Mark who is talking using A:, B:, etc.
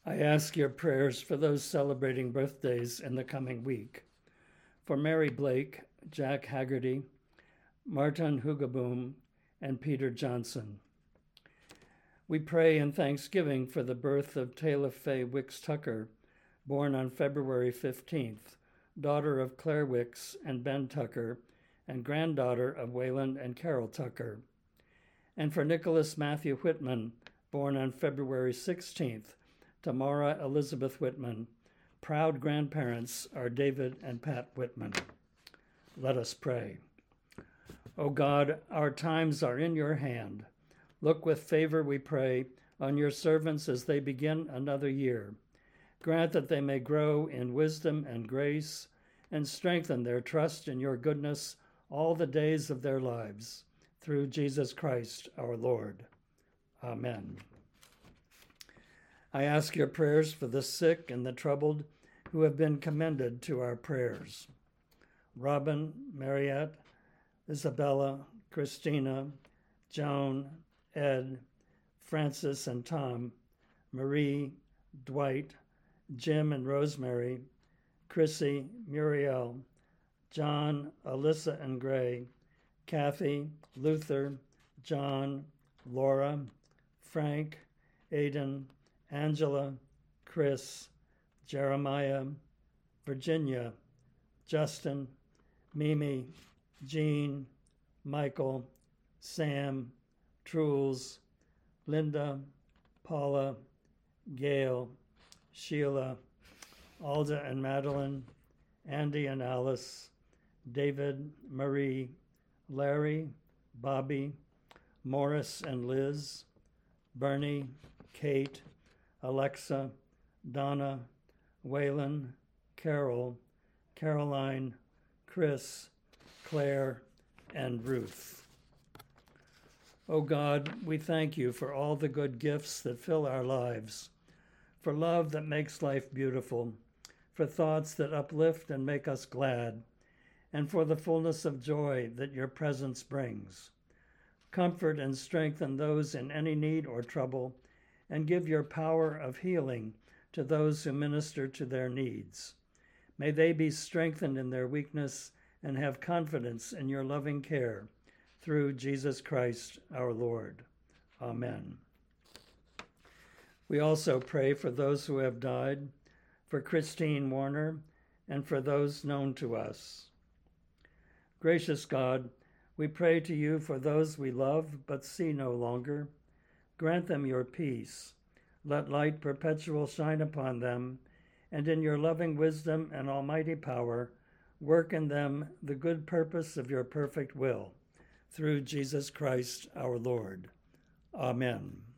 A: I ask your prayers for those celebrating birthdays in the coming week. For Mary Blake, Jack Haggerty, Martin Hugaboom, and Peter Johnson. We pray in thanksgiving for the birth of Taylor Faye Wicks Tucker, born on February 15th, daughter of Claire Wicks and Ben Tucker, and granddaughter of Wayland and Carol Tucker. And for Nicholas Matthew Whitman, born on February 16th, Tamara Elizabeth Whitman. Proud grandparents are David and Pat Whitman. Let us pray. O God, our times are in your hand. Look with favor, we pray, on your servants as they begin another year. Grant that they may grow in wisdom and grace and strengthen their trust in your goodness all the days of their lives. Through Jesus Christ our Lord. Amen. I ask your prayers for the sick and the troubled who have been commended to our prayers. Robin, Mariette, Isabella, Christina, Joan, Ed, Francis and Tom, Marie, Dwight, Jim and Rosemary, Chrissy, Muriel, John, Alyssa and Gray, Kathy, Luther, John, Laura, Frank, Aidan, Angela, Chris, Jeremiah, Virginia, Justin, Mimi, Jean, Michael, Sam, Truls, Linda, Paula, Gail, Sheila, Alda and Madeline, Andy and Alice, David, Marie, Larry, Bobby, Morris and Liz, Bernie, Kate, Alexa, Donna, Waylon, Carol, Caroline, Chris, Claire, and Ruth. O God, we thank you for all the good gifts that fill our lives, for love that makes life beautiful, for thoughts that uplift and make us glad, and for the fullness of joy that your presence brings. Comfort and strengthen those in any need or trouble, and give your power of healing to those who minister to their needs. May they be strengthened in their weakness and have confidence in your loving care, through Jesus Christ our Lord. Amen. We also pray for those who have died, for Christine Warner, and for those known to us. Gracious God, we pray to you for those we love but see no longer. Grant them your peace. Let light perpetual shine upon them, and in your loving wisdom and almighty power, work in them the good purpose of your perfect will. Through Jesus Christ our Lord. Amen.